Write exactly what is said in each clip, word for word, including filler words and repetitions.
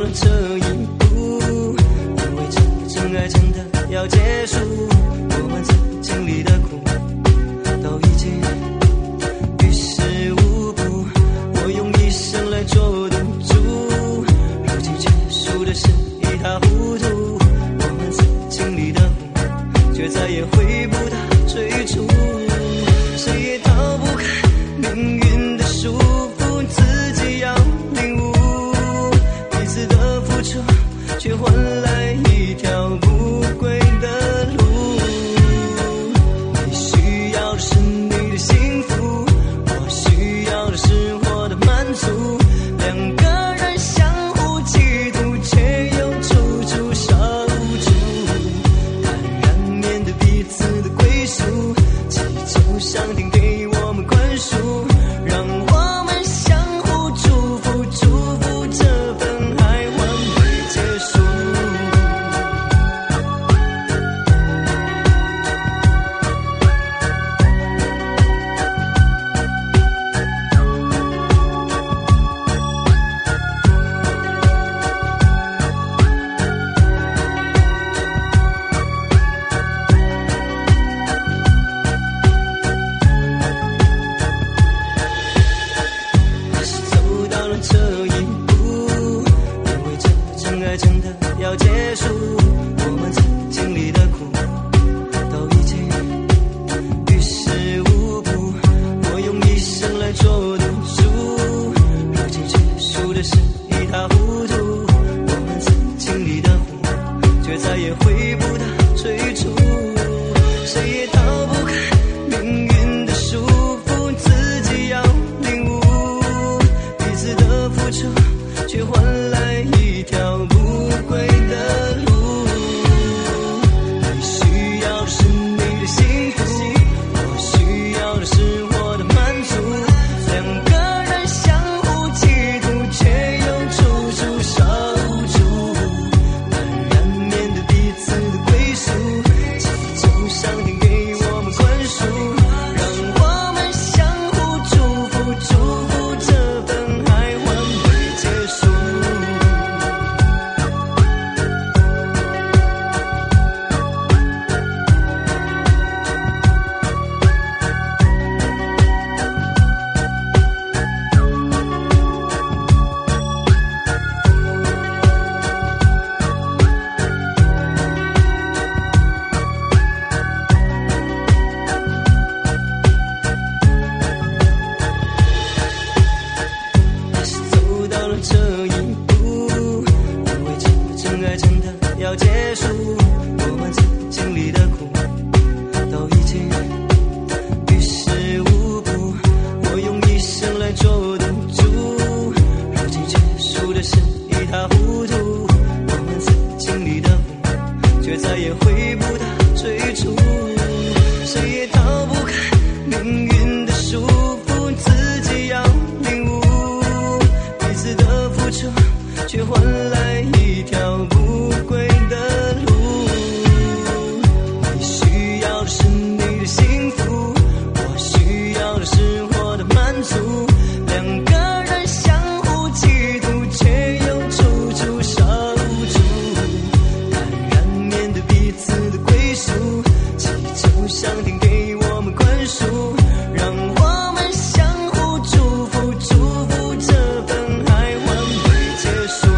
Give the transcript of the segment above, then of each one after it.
这一步，因为这真爱真的要结束，我们曾经历的苦都已经于事无补，我用一生来做赌注，如今结束的是一塌糊涂，我们曾经历的苦却再也回不到最初，谁也逃不开命运的束缚，自己要领悟，彼此的付出却换来一条不归的路，你需要的是你的幸福，我需要的是我的满足，两个人相互嫉妒却又处处守住，坦然面对彼此的归属，祈求上天给我们宽恕，让我们相互祝福，祝福这份爱完美结束。还是走到了这一步，因为这真爱真的要结束，我们曾经历的苦都已经于事无补，我用一生来做赌注，如今结束的是一塌糊涂，我们曾经历的苦却再也回不到最初，谁也逃不开命运的束缚，自己要领悟，彼此的付出却换来一条不归的路，你需要的是你的幸福，我需要的是我的满足，两个人相互嫉妒却又处处守住，坦然面对彼此的归属，祈求上天给我们宽恕，让我们相互祝福，祝福这份爱完美结束。还是走到了这一步，因为这真爱真的要结束，我们曾经历的苦都已经于事无补，我用一生来做赌注，如今结束的是一塌糊涂，我们曾经历的苦却再也回不到最初，谁也逃不开命运的束缚，自己要领悟，彼此的付出却换来一条不归的路，你需要的是你的幸福，我需要的是我的满足，两个人相互嫉妒却又处处守住，坦然面对彼此的归属，祈求上天给我们宽恕，让我们相互祝福，祝福这份爱完美结束。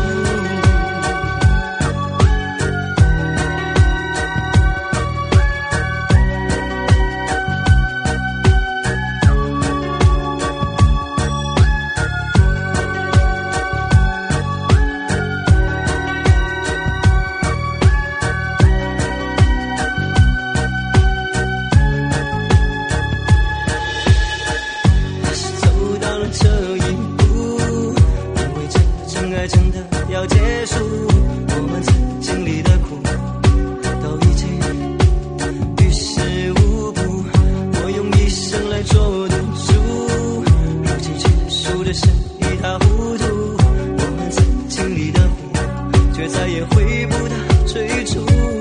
还是走到了这一步，因为这真爱真的要结束，我们曾经历的苦都已经于事无补，我用一生来做赌注，如今结束的是一塌糊涂，我们曾经历的苦却再也回不到最初。